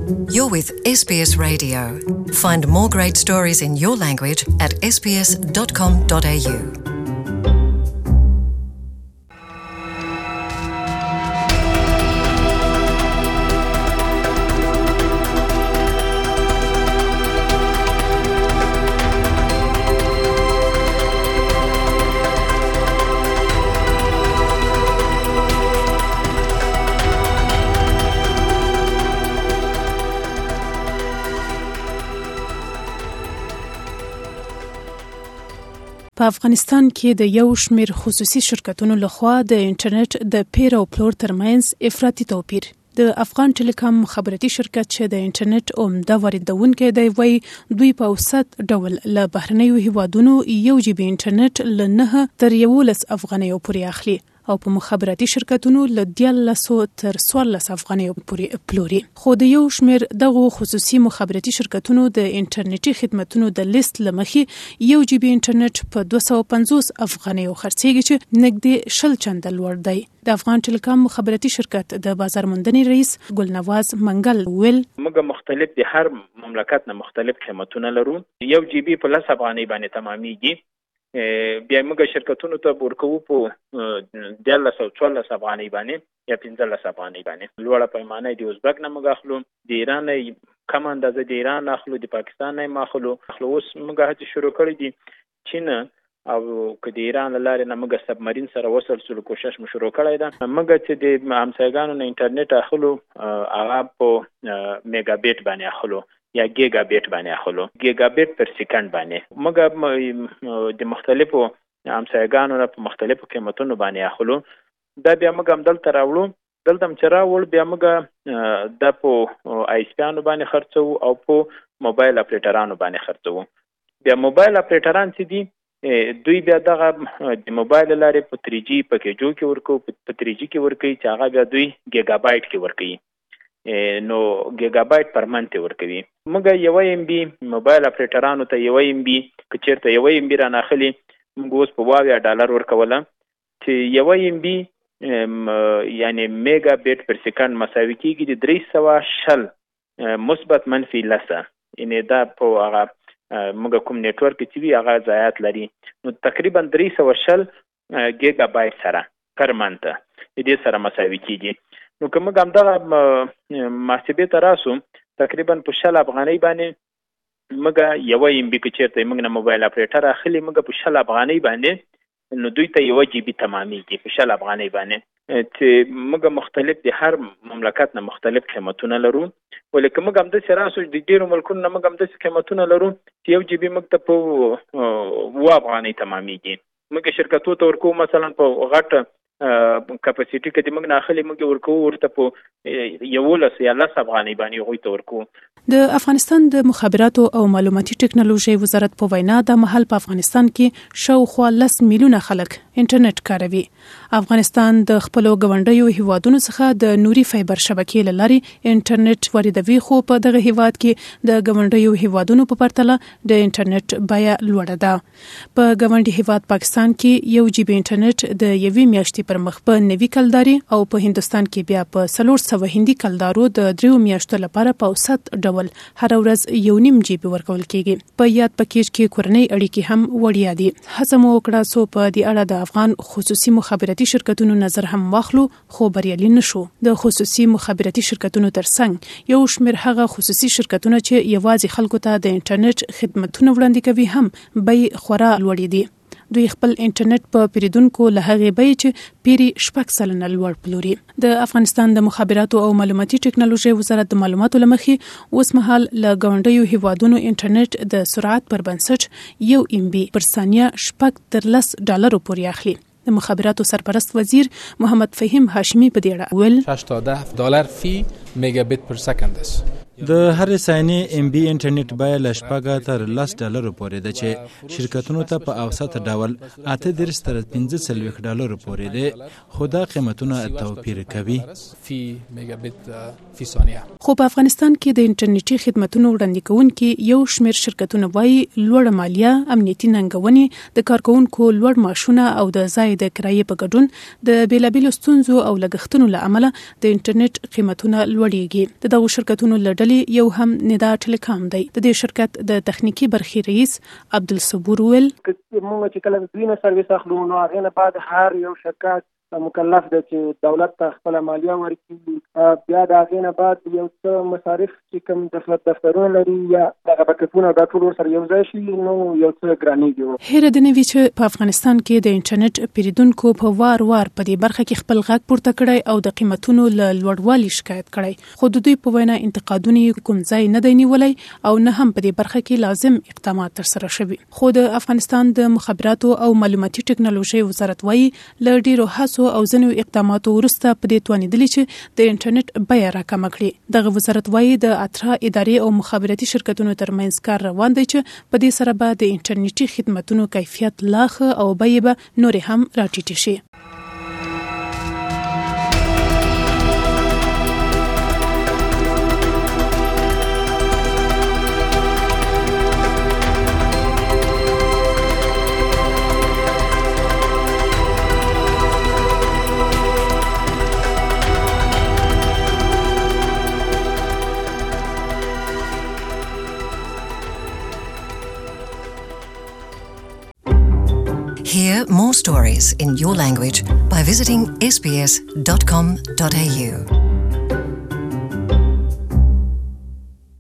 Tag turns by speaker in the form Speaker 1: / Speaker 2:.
Speaker 1: You're with SBS Radio. Find more great stories in your language at sbs.com.au.
Speaker 2: په افغانستان کې د یو شمېر خصوصي شرکتونو لخوا د انټرنیټ د پیر او پلور ترمنځ افراطي توپیر. د افغان ټیلیکام مخابراتي شرکت چې د انټرنیټ عمده واردونکی دی وایي دوی په اوسط ډول له بهرنیو هیوادونو 1 جی بي انټرنیټ له 9 تر 11 افغانیو پورې اخلي او په مخابراتي شرکتونو له 13 تر 14 افغانیو پورې پلوري. خو د یو شمېر دغه خصوصي مخابراتي شرکتونو د انټرنیټي خدماتونو د لیست لمخې 1 جی بي انټرنیټ په 250 افغانیو خرڅېږي چې نږدې 10 چنده لوړ دی. د افغان ټیلیکام مخابراتي شرکت د بازار موندنې رئیس ګلنواز منګل ویل
Speaker 3: موږ مختلف د هر مملکت نه مختلف قیمتونه لرو. 1 جی بي په 10 افغانۍ باندې تمامېږي. بیا موږ شرکتونو ته ورکو په 14 افغانۍ باندې یا 15 افغانۍ باندې. لوړه پیمانه د ازبک نه موږ اخلو، د ایران کم اندازه د ایران اخلو، د پاکستان نه اخلو. اوس موږ هڅه شروع کړې دي چین او که د ایران لاره نه موږ سبمرین سره وصل سره کوشش مو شروع کړی ده. موږ چې د همسایګانو نه انټرنیټ اخلو هغه په میگا بیت باندې اخلو یا گیگا بیت باندې اخلو، گیگا بیت پر سکند باندې. موږ د مختلفو همسایګانو نه په مختلفو قیمتونو باندې اخلو. دا بیا موږ هم دلته راوړو، دلته هم چې راوړ بیا موږ د په آیسپیانو باندې خرڅو او په موبایل اپریټرانو باندې خرڅو. بیا موبایل اپریټران چې دي دوی بیا دغه د موبایل لارې په 3G پکیجو کې ورکو، په 3G کې ورکوي چې هغه بیا دوی گیگا بایت کې ورکوي، نو گیگا بایت پر منټ ورکوي. موږ 1 MB موبایل اپریټرانو ته 1 MB که چیرته 1 MB را ناخلي موږ اوس په $20 ورکوله چې 1 MB یعنی میگا بیت پر سکند مساوي کیږي د 310 مثبت منفي لسه. یعنی دا په هغه موږ کوم نیټورک چې وی هغه ضایعات لري، نو تقریبا 310 گیگا بایت سره پر منټ دې سره مساوي کیږي. نو کوم هم دغه محاسبه ته راسو تقریبا په 10 افغانۍ باندې موږ 1 MB کې چیرته موږ نه موبایل اپریټر اخلي موږ په 10 افغانۍ باندې، نو دوی ته 1 GB تمامېږي په 10 افغانۍ باندې. چې موږ مختلف د هر مملکت نه مختلف قیمتونه لرو، ولیکن موږ هم د راسو د ډیرو ملکونو نه موږ هم د قیمتونه لرو چې 1 GB موږ ته په 2 افغانۍ تمامېږي. موږ شرکتو ته ورکو مثلا په غټ کپاسټي کې موږ نه اخلي موږ ورکو ورته په 11 یا 10 افغانۍ باندې غوي ته ورکو.
Speaker 2: د افغانستان د مخابراتو او معلوماتي ټکنالوژي وزارت په وینا د مهال په افغانستان کې شاوخوا 10 میلیونه خلک انټرنیټ کاروي. افغانستان د خپل ګاونډیو هیوادونو څخه د نوري فایبر شبکې لاري انټرنیټ واردوي، خو په دغه هیواد کې د ګاونډیو هیوادونو په پرتله د انټرنیټ بیه لوړه ده. په ګاونډي هیواد پاکستان کې 1 جی بي انټرنیټ د 1 میاشتې پر مخ په 90 کلداري او په هندستان کې بیا په 400 هندي کلدارو د 3 میاشتو لپاره په اوسط ډول هر ورځ 1.5 جی بي ورکول کیږي. په یاد پکیج کې کورنۍ اړیکې هم وړیا دي. هڅه مو وکړه سو په دې اړه د افغان خصوصي مخابراتي شرکتونو نظر هم واخلو، خو بریالي نشو. د خصوصي مخابراتي شرکتونو ترڅنګ یو شمېر هغه خصوصي شرکتونه چې یوازې خلکو ته د انټرنیټ خدماتونه وړاندې کوي هم بیې خورا لوړې دي. دوی خپل انټرنیټ په پیریدونکو له هغې بیې چې پیری 6% لوړ پلوري. د افغانستان د مخابراتو او معلوماتي ټکنالوژي وزارت د معلوماتو لمخې اوس مهال له ګاونډیو هیوادونو انټرنیټ د سرعت پر بنسټ 1 MB پر ثانیه $10 پورې اخلي. د مخابراتو سرپرست وزیر محمد فهیم هاشمی په دې اړه ویل
Speaker 4: $6 فی میگا بیت پر سکند است.
Speaker 5: د هر ثانیې MB انټرنیټ بیه له $10 تر $10 پورې ده چې شرکتونو ته په اوسط ډول $38 تر $45 پورې ده، خو دا قیمتونه توپیر کوي.
Speaker 2: خو په افغانستان کې د انټرنیټي خدماتونو وړاندې کوونکي یو شمېر شرکتونه وایي لوړه مالیه، امنیتي ننګونې، د کارکونکو لوړ معاشونه او د ځای د کرایې په ګډون د بیلابیلو ستونزو او لګښتونو له امله د انټرنیټ قیمتونه لوړیږي. د دغو شرکتونو له ډلې یو هم ندا ټیلیکام دی. د دې شرکت د تخنیکی برخې رئیس عبدالصبور ویل
Speaker 6: موږ چې کله دوی سرویس اخلو نو هغه نه بعد هر یو شرکت مکلف دی چې دولت ته خپل مالیه ورکړي. بیا د هغې نه بعد یو څه مصارف چې کوم دفترونه لري یا دغه بکټونه دا ټول سره یو ځای شي نو یو څه ګرانېږي.
Speaker 2: هیره د نوي چې په افغانستان کې د انټرنیټ پیریدونکو په وار په دې برخه کې خپل غږ پورته کړی او د قیمتونو له لوړوالي شکایت کړی، خو د دوی په وینا انتقادونه کوم ځای نه دی نیولی او نه هم په دې برخه کې لازم اقدامات ترسره شوي. خو د افغانستان د مخابراتو او معلوماتي ټکنالوژي وزارت وايي له ډیرو او ځینو اقداماتو وروسته په دې توانیدلې چې د انټرنیټ بیه راکمه کړي. دغه وزارت وايي د اترا ادارې او مخابراتي شرکتونو ترمنځ کار روان دی چې په دې سره به د انټرنیټي خدماتونو کیفیت لا ښه او بیې به نورې هم راټیټې شي.
Speaker 1: Hear more stories in your language by visiting sbs.com.au.